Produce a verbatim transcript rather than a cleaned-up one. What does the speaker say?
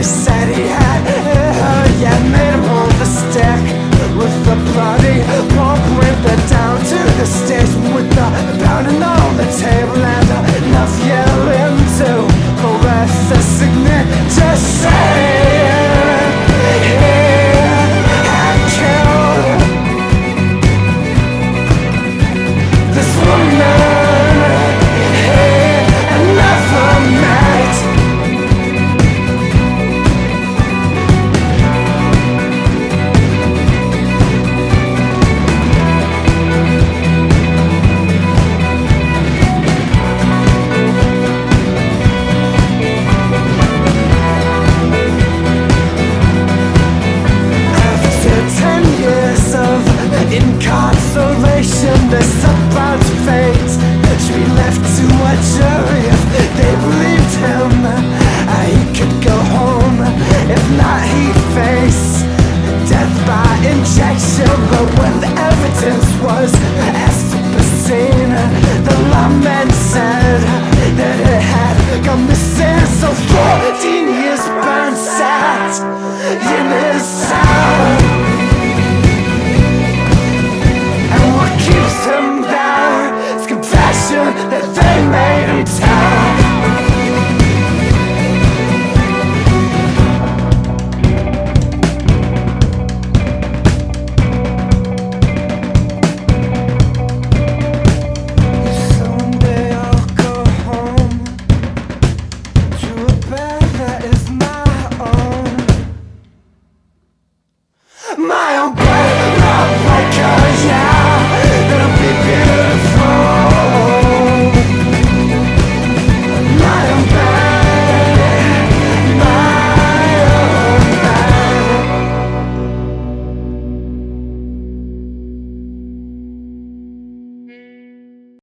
said he had uh, yeah, made him hold the stick with the bloody pulp. Went down to the station with the pounding on the table and enough yelling to caress the signet. Just saying, yeah, I killed this woman. Incarceration, this about fate should be left to a jury. If they believed him, uh, he could go home. If not, he'd face death by injection. But when the evidence was asked to be seen, the lawman said that it had gone missing. So fourteen years burned sat, you